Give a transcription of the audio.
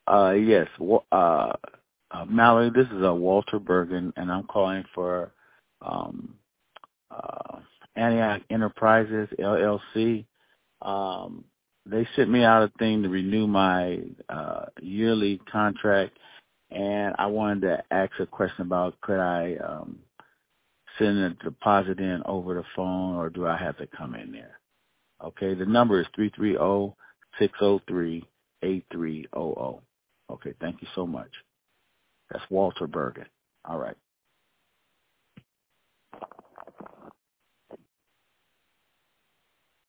Yes. Mallory, this is Walter Bergen, and I'm calling for um, uh, Antioch Enterprises, LLC. They sent me out a thing to renew my yearly contract, and I wanted to ask a question about could I send a deposit in over the phone, or do I have to come in there? Okay, the number is 330-603-8300. Okay, thank you so much. That's Walter Bergen. All right.